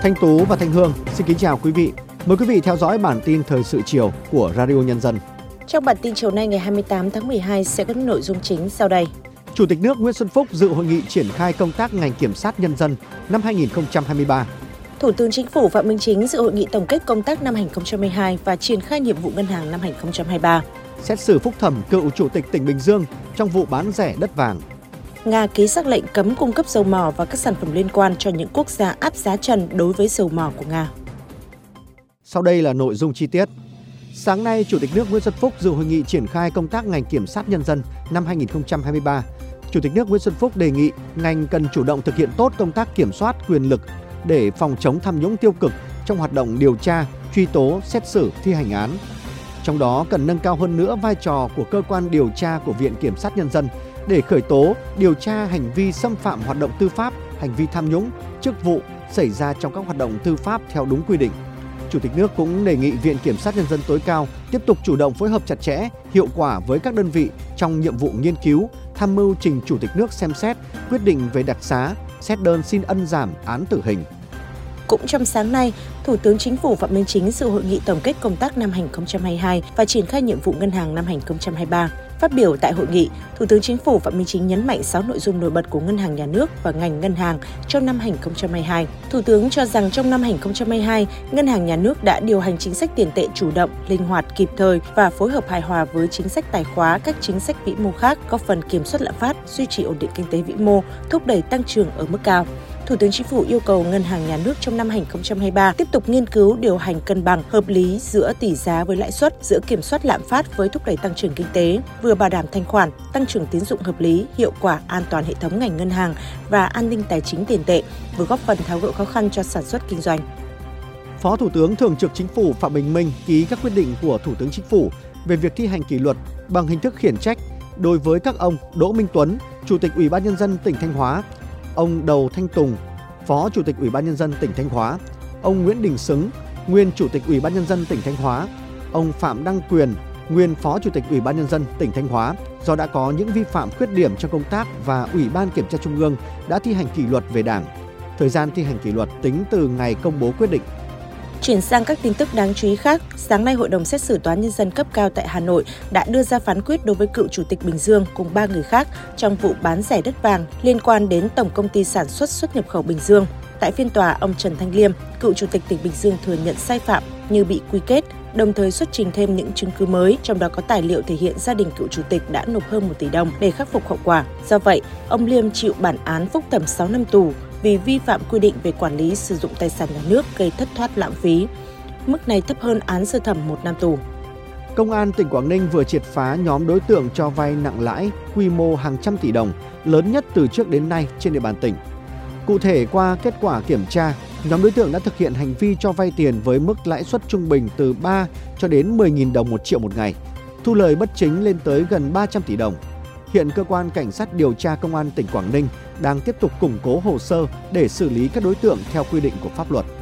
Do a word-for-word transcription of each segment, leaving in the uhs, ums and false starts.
Thanh Tú và Thanh Hương xin kính chào quý vị. Mời quý vị theo dõi bản tin thời sự chiều của Radio Nhân dân. Trong bản tin chiều nay ngày hai mươi tám tháng mười hai sẽ có những nội dung chính sau đây. Chủ tịch nước Nguyễn Xuân Phúc dự hội nghị triển khai công tác ngành kiểm sát nhân dân năm hai nghìn không trăm hai mươi ba. Thủ tướng Chính phủ Phạm Minh Chính dự hội nghị tổng kết công tác năm hai nghìn không trăm hai mươi hai và triển khai nhiệm vụ ngân hàng năm hai nghìn không trăm hai mươi ba. Xét xử phúc thẩm cựu Chủ tịch tỉnh Bình Dương trong vụ bán rẻ đất vàng. Nga ký sắc lệnh cấm cung cấp dầu mỏ và các sản phẩm liên quan cho những quốc gia áp giá trần đối với dầu mỏ của Nga. Sau đây là nội dung chi tiết. Sáng nay, Chủ tịch nước Nguyễn Xuân Phúc dự hội nghị triển khai công tác ngành kiểm sát nhân dân năm hai nghìn không trăm hai mươi ba. Chủ tịch nước Nguyễn Xuân Phúc đề nghị ngành cần chủ động thực hiện tốt công tác kiểm soát quyền lực để phòng chống tham nhũng tiêu cực trong hoạt động điều tra, truy tố, xét xử, thi hành án. Trong đó cần nâng cao hơn nữa vai trò của cơ quan điều tra của Viện Kiểm sát Nhân dân để khởi tố, điều tra hành vi xâm phạm hoạt động tư pháp, hành vi tham nhũng, chức vụ xảy ra trong các hoạt động tư pháp theo đúng quy định. Chủ tịch nước cũng đề nghị Viện Kiểm sát Nhân dân tối cao tiếp tục chủ động phối hợp chặt chẽ, hiệu quả với các đơn vị trong nhiệm vụ nghiên cứu, tham mưu trình Chủ tịch nước xem xét, quyết định về đặc xá, xét đơn xin ân giảm án tử hình. Cũng trong sáng nay, Thủ tướng Chính phủ Phạm Minh Chính dự hội nghị tổng kết công tác năm hai nghìn không trăm hai mươi hai và triển khai nhiệm vụ ngân hàng năm hai nghìn không trăm hai mươi ba. Phát biểu tại hội nghị, Thủ tướng Chính phủ Phạm Minh Chính nhấn mạnh sáu nội dung nổi bật của Ngân hàng Nhà nước và ngành ngân hàng trong năm hai nghìn không trăm hai mươi hai. Thủ tướng cho rằng trong năm hai nghìn không trăm hai mươi hai, Ngân hàng Nhà nước đã điều hành chính sách tiền tệ chủ động, linh hoạt, kịp thời và phối hợp hài hòa với chính sách tài khóa, các chính sách vĩ mô khác, góp phần kiểm soát lạm phát, duy trì ổn định kinh tế vĩ mô, thúc đẩy tăng trưởng ở mức cao. Thủ tướng Chính phủ yêu cầu Ngân hàng Nhà nước trong năm hai nghìn không trăm hai mươi ba tiếp tục nghiên cứu điều hành cân bằng, hợp lý giữa tỷ giá với lãi suất, giữa kiểm soát lạm phát với thúc đẩy tăng trưởng kinh tế, vừa bảo đảm thanh khoản, tăng trưởng tín dụng hợp lý, hiệu quả, an toàn hệ thống ngành ngân hàng và an ninh tài chính tiền tệ, vừa góp phần tháo gỡ khó khăn cho sản xuất kinh doanh. Phó Thủ tướng Thường trực Chính phủ Phạm Bình Minh ký các quyết định của Thủ tướng Chính phủ về việc thi hành kỷ luật bằng hình thức khiển trách đối với các ông Đỗ Minh Tuấn, Chủ tịch Ủy ban Nhân dân tỉnh Thanh Hóa, ông Đầu Thanh Tùng, Phó Chủ tịch Ủy ban Nhân dân tỉnh Thanh Hóa, ông Nguyễn Đình Xứng, nguyên Chủ tịch Ủy ban Nhân dân tỉnh Thanh Hóa, ông Phạm Đăng Quyền, nguyên Phó Chủ tịch Ủy ban Nhân dân tỉnh Thanh Hóa do đã có những vi phạm khuyết điểm trong công tác và Ủy ban Kiểm tra Trung ương đã thi hành kỷ luật về Đảng. Thời gian thi hành kỷ luật tính từ ngày công bố quyết định. Chuyển sang các tin tức đáng chú ý khác, sáng nay Hội đồng xét xử Tòa án Nhân dân cấp cao tại Hà Nội đã đưa ra phán quyết đối với cựu Chủ tịch Bình Dương cùng ba người khác trong vụ bán rẻ đất vàng liên quan đến Tổng công ty sản xuất xuất nhập khẩu Bình Dương. Tại phiên tòa, ông Trần Thanh Liêm, cựu Chủ tịch tỉnh Bình Dương thừa nhận sai phạm như bị quy kết, đồng thời xuất trình thêm những chứng cứ mới, trong đó có tài liệu thể hiện gia đình cựu Chủ tịch đã nộp hơn một tỷ đồng để khắc phục hậu quả. Do vậy, ông Liêm chịu bản án phúc thẩm sáu năm tù vì vi phạm quy định về quản lý sử dụng tài sản nhà nước gây thất thoát lãng phí. Mức này thấp hơn án sơ thẩm một năm tù. Công an tỉnh Quảng Ninh vừa triệt phá nhóm đối tượng cho vay nặng lãi quy mô hàng trăm tỷ đồng, lớn nhất từ trước đến nay trên địa bàn tỉnh. Cụ thể, qua kết quả kiểm tra, nhóm đối tượng đã thực hiện hành vi cho vay tiền với mức lãi suất trung bình từ ba cho đến mười nghìn đồng một triệu một ngày, thu lời bất chính lên tới gần ba trăm tỷ đồng. Hiện cơ quan cảnh sát điều tra Công an tỉnh Quảng Ninh đang tiếp tục củng cố hồ sơ để xử lý các đối tượng theo quy định của pháp luật.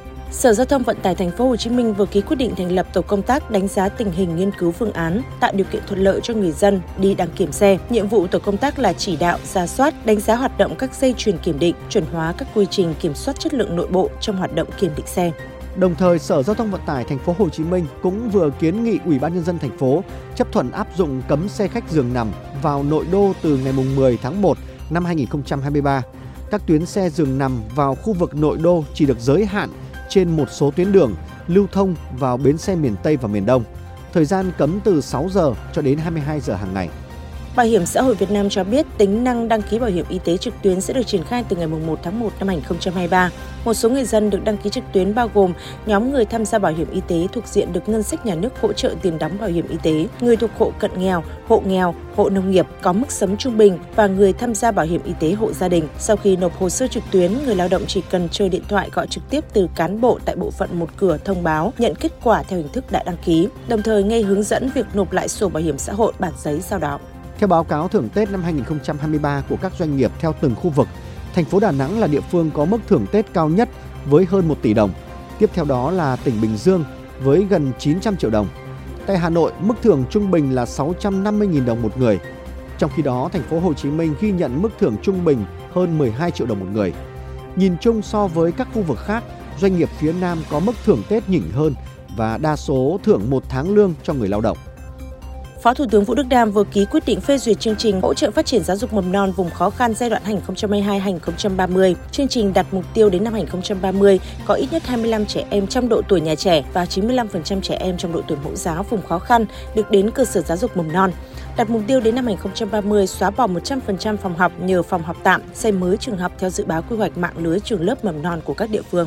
Sở Giao thông Vận tải Thành phố Hồ Chí Minh vừa ký quyết định thành lập tổ công tác đánh giá tình hình, nghiên cứu phương án, tạo điều kiện thuận lợi cho người dân đi đăng kiểm xe. Nhiệm vụ tổ công tác là chỉ đạo, rà soát, đánh giá hoạt động các dây chuyền kiểm định, chuẩn hóa các quy trình kiểm soát chất lượng nội bộ trong hoạt động kiểm định xe. Đồng thời, Sở Giao thông Vận tải Thành phố Hồ Chí Minh cũng vừa kiến nghị Ủy ban Nhân dân thành phố chấp thuận áp dụng cấm xe khách giường nằm vào nội đô từ ngày mười tháng một năm hai nghìn không trăm hai mươi ba. Các tuyến xe giường nằm vào khu vực nội đô chỉ được giới hạn trên một số tuyến đường lưu thông vào bến xe miền Tây và miền Đông. Thời gian cấm từ sáu giờ cho đến hai mươi hai giờ hàng ngày. Bảo hiểm xã hội Việt Nam cho biết tính năng đăng ký bảo hiểm y tế trực tuyến sẽ được triển khai từ ngày một tháng một năm hai nghìn không trăm hai mươi ba. Một số người dân được đăng ký trực tuyến bao gồm nhóm người tham gia bảo hiểm y tế thuộc diện được ngân sách nhà nước hỗ trợ tiền đóng bảo hiểm y tế, người thuộc hộ cận nghèo, hộ nghèo, hộ nông nghiệp có mức sống trung bình và người tham gia bảo hiểm y tế hộ gia đình. Sau khi nộp hồ sơ trực tuyến, người lao động chỉ cần chờ điện thoại gọi trực tiếp từ cán bộ tại bộ phận một cửa thông báo nhận kết quả theo hình thức đã đăng ký, đồng thời nghe hướng dẫn việc nộp lại sổ bảo hiểm xã hội bản giấy sau đó. Theo báo cáo thưởng Tết năm hai nghìn không trăm hai mươi ba của các doanh nghiệp theo từng khu vực, thành phố Đà Nẵng là địa phương có mức thưởng Tết cao nhất với hơn một tỷ đồng. Tiếp theo đó là tỉnh Bình Dương với gần chín trăm triệu đồng. Tại Hà Nội, mức thưởng trung bình là sáu trăm năm mươi nghìn đồng một người. Trong khi đó, thành phố Hồ Chí Minh ghi nhận mức thưởng trung bình hơn mười hai triệu đồng một người. Nhìn chung so với các khu vực khác, doanh nghiệp phía Nam có mức thưởng Tết nhỉnh hơn và đa số thưởng một tháng lương cho người lao động. Phó Thủ tướng Vũ Đức Đam vừa ký quyết định phê duyệt chương trình hỗ trợ phát triển giáo dục mầm non vùng khó khăn giai đoạn hai nghìn không trăm hai mươi hai đến hai nghìn không trăm ba mươi. Chương trình đặt mục tiêu đến năm hai nghìn không trăm ba mươi có ít nhất hai mươi lăm trẻ em trong độ tuổi nhà trẻ và chín mươi lăm phần trăm trẻ em trong độ tuổi mẫu giáo vùng khó khăn được đến cơ sở giáo dục mầm non. Đặt mục tiêu đến năm hai nghìn không trăm ba mươi xóa bỏ một trăm phần trăm phòng học nhờ phòng học tạm, xây mới trường học theo dự báo quy hoạch mạng lưới trường lớp mầm non của các địa phương.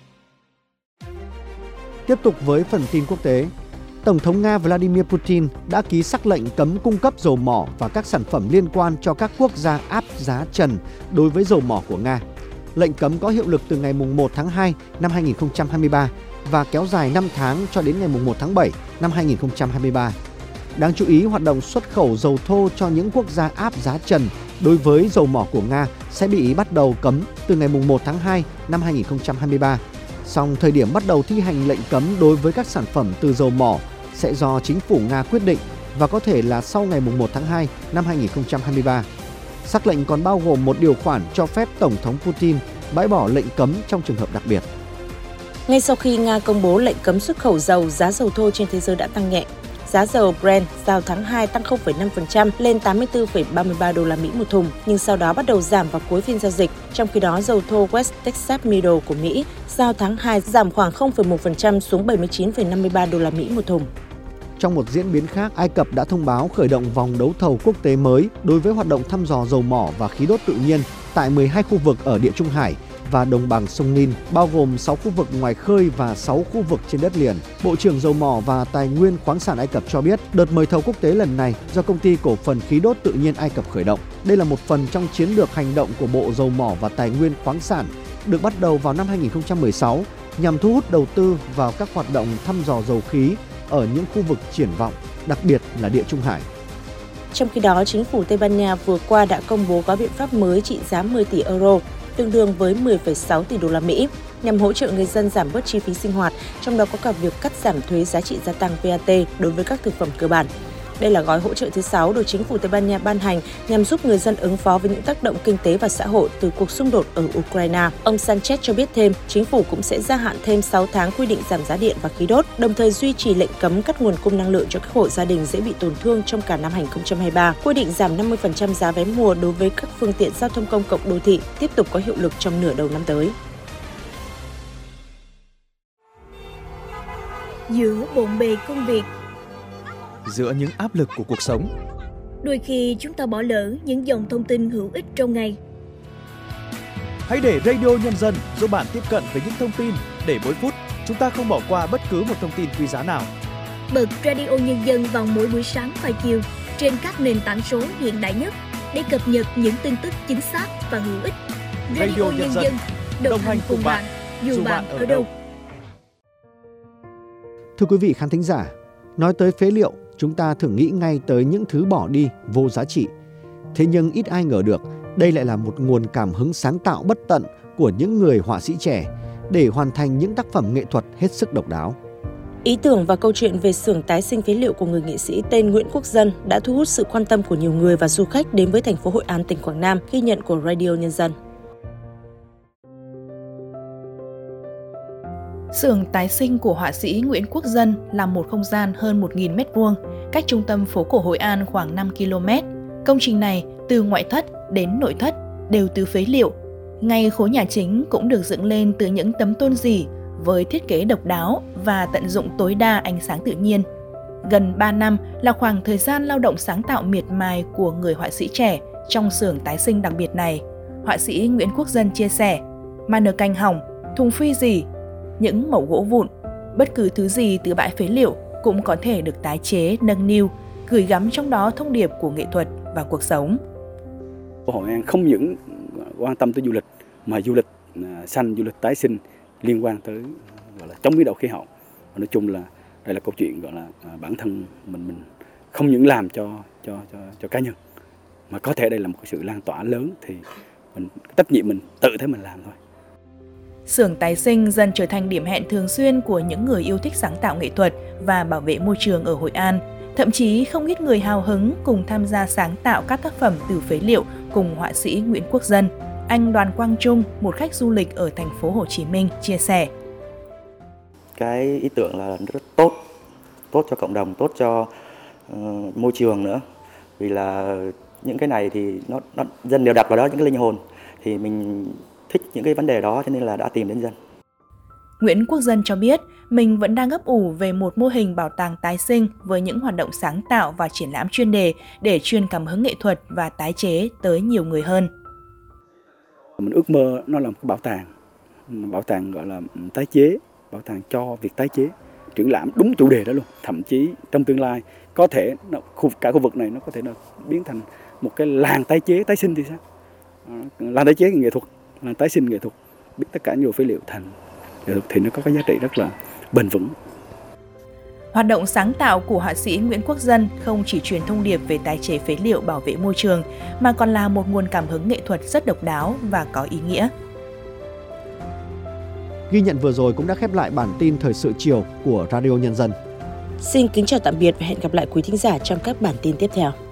Tiếp tục với phần tin quốc tế. Tổng thống Nga Vladimir Putin đã ký sắc lệnh cấm cung cấp dầu mỏ và các sản phẩm liên quan cho các quốc gia áp giá trần đối với dầu mỏ của Nga. Lệnh cấm có hiệu lực từ ngày một tháng hai năm hai nghìn không trăm hai mươi ba và kéo dài năm tháng cho đến ngày một tháng bảy năm hai nghìn không trăm hai mươi ba. Đáng chú ý, hoạt động xuất khẩu dầu thô cho những quốc gia áp giá trần đối với dầu mỏ của Nga sẽ bị bắt đầu cấm từ ngày một tháng hai năm hai nghìn không trăm hai mươi ba. Song thời điểm bắt đầu thi hành lệnh cấm đối với các sản phẩm từ dầu mỏ sẽ do chính phủ Nga quyết định và có thể là sau ngày một tháng hai năm hai nghìn không trăm hai mươi ba. Sắc lệnh còn bao gồm một điều khoản cho phép Tổng thống Putin bãi bỏ lệnh cấm trong trường hợp đặc biệt. Ngay sau khi Nga công bố lệnh cấm xuất khẩu dầu, giá dầu thô trên thế giới đã tăng nhẹ. Giá dầu Brent giao tháng hai tăng không phẩy năm phần trăm lên tám mươi tư phẩy ba mươi ba đô la Mỹ một thùng, nhưng sau đó bắt đầu giảm vào cuối phiên giao dịch. Trong khi đó, dầu thô West Texas Middle của Mỹ giao tháng hai giảm khoảng không phẩy một phần trăm xuống bảy mươi chín phẩy năm mươi ba đô la Mỹ một thùng. Trong một diễn biến khác, Ai Cập đã thông báo khởi động vòng đấu thầu quốc tế mới đối với hoạt động thăm dò dầu mỏ và khí đốt tự nhiên tại mười hai khu vực ở Địa Trung Hải và đồng bằng sông Nin, bao gồm sáu khu vực ngoài khơi và sáu khu vực trên đất liền. Bộ trưởng Dầu mỏ và Tài nguyên khoáng sản Ai Cập cho biết, đợt mời thầu quốc tế lần này do Công ty Cổ phần Khí đốt Tự nhiên Ai Cập khởi động. Đây là một phần trong chiến lược hành động của Bộ Dầu mỏ và Tài nguyên khoáng sản, được bắt đầu vào năm hai nghìn không trăm mười sáu, nhằm thu hút đầu tư vào các hoạt động thăm dò dầu khí ở những khu vực triển vọng, đặc biệt là Địa Trung Hải. Trong khi đó, chính phủ Tây Ban Nha vừa qua đã công bố gói biện pháp mới trị giá mười tỷ euro, tương đương với mười phẩy sáu tỷ đô la Mỹ, nhằm hỗ trợ người dân giảm bớt chi phí sinh hoạt, trong đó có cả việc cắt giảm thuế giá trị gia tăng vê a tê đối với các thực phẩm cơ bản. Đây là gói hỗ trợ thứ sáu được chính phủ Tây Ban Nha ban hành nhằm giúp người dân ứng phó với những tác động kinh tế và xã hội từ cuộc xung đột ở Ukraine. Ông Sanchez cho biết thêm, chính phủ cũng sẽ gia hạn thêm sáu tháng quy định giảm giá điện và khí đốt, đồng thời duy trì lệnh cấm cắt nguồn cung năng lượng cho các hộ gia đình dễ bị tổn thương trong cả năm hai nghìn không trăm hai mươi ba. Quy định giảm năm mươi phần trăm giá vé mùa đối với các phương tiện giao thông công cộng đô thị tiếp tục có hiệu lực trong nửa đầu năm tới. Giữa bộn bề công việc, giữa những áp lực của cuộc sống, đôi khi chúng ta bỏ lỡ những dòng thông tin hữu ích trong ngày. Hãy để Radio Nhân dân giúp bạn tiếp cận với những thông tin để mỗi phút chúng ta không bỏ qua bất cứ một thông tin quý giá nào. Bật Radio Nhân dân vào mỗi buổi sáng và chiều trên các nền tảng số hiện đại nhất để cập nhật những tin tức chính xác và hữu ích. Radio, Radio Nhân dân đồng, đồng hành cùng bạn, dù, dù bạn ở đâu. Thưa quý vị khán thính giả, nói tới phế liệu, chúng ta thường nghĩ ngay tới những thứ bỏ đi, vô giá trị. Thế nhưng ít ai ngờ được, đây lại là một nguồn cảm hứng sáng tạo bất tận của những người họa sĩ trẻ để hoàn thành những tác phẩm nghệ thuật hết sức độc đáo. Ý tưởng và câu chuyện về xưởng tái sinh phế liệu của người nghệ sĩ tên Nguyễn Quốc Dân đã thu hút sự quan tâm của nhiều người và du khách đến với thành phố Hội An, tỉnh Quảng Nam, ghi nhận của Radio Nhân dân. Xưởng tái sinh của họa sĩ Nguyễn Quốc Dân là một không gian hơn một nghìn mét vuông, cách trung tâm phố cổ Hội An khoảng năm ki lô mét. Công trình này từ ngoại thất đến nội thất đều từ phế liệu. Ngay khối nhà chính cũng được dựng lên từ những tấm tôn rỉ với thiết kế độc đáo và tận dụng tối đa ánh sáng tự nhiên. Gần ba năm là khoảng thời gian lao động sáng tạo miệt mài của người họa sĩ trẻ trong xưởng tái sinh đặc biệt này. Họa sĩ Nguyễn Quốc Dân chia sẻ, màn nở canh hỏng, thùng phi rỉ, những mẩu gỗ vụn, bất cứ thứ gì từ bãi phế liệu cũng có thể được tái chế, nâng niu, gửi gắm trong đó thông điệp của nghệ thuật và cuộc sống. Hội An không những quan tâm tới du lịch mà du lịch xanh, du lịch tái sinh liên quan tới gọi là chống biến đổi khí hậu. Nói chung là đây là câu chuyện gọi là bản thân mình mình không những làm cho cho cho cho cá nhân mà có thể đây là một sự lan tỏa lớn, thì mình trách nhiệm mình tự thấy mình làm thôi. Xưởng tái sinh dần trở thành điểm hẹn thường xuyên của những người yêu thích sáng tạo nghệ thuật và bảo vệ môi trường ở Hội An. Thậm chí không ít người hào hứng cùng tham gia sáng tạo các tác phẩm từ phế liệu cùng họa sĩ Nguyễn Quốc Dân. Anh Đoàn Quang Trung, một khách du lịch ở thành phố Hồ Chí Minh, chia sẻ. Cái ý tưởng là rất tốt, tốt cho cộng đồng, tốt cho uh, môi trường nữa. Vì là những cái này thì nó, nó dân đều đặt vào đó những cái linh hồn, thì mình thích những cái vấn đề đó cho nên là đã tìm đến dân. Nguyễn Quốc Dân cho biết mình vẫn đang ấp ủ về một mô hình bảo tàng tái sinh với những hoạt động sáng tạo và triển lãm chuyên đề để truyền cảm hứng nghệ thuật và tái chế tới nhiều người hơn. Mình ước mơ nó là một cái bảo tàng, bảo tàng gọi là tái chế, bảo tàng cho việc tái chế, triển lãm đúng chủ đề đó luôn. Thậm chí trong tương lai có thể khu cả khu vực này nó có thể là biến thành một cái làng tái chế, tái sinh thì sao? Làng tái chế nghệ thuật, làng tái sinh nghệ thuật, biến tất cả nhiều phế liệu thành nghệ thuật thì nó có cái giá trị rất là bền vững. Hoạt động sáng tạo của họa sĩ Nguyễn Quốc Dân không chỉ truyền thông điệp về tái chế phế liệu bảo vệ môi trường, mà còn là một nguồn cảm hứng nghệ thuật rất độc đáo và có ý nghĩa. Ghi nhận vừa rồi cũng đã khép lại bản tin Thời sự chiều của Radio Nhân dân. Xin kính chào tạm biệt và hẹn gặp lại quý thính giả trong các bản tin tiếp theo.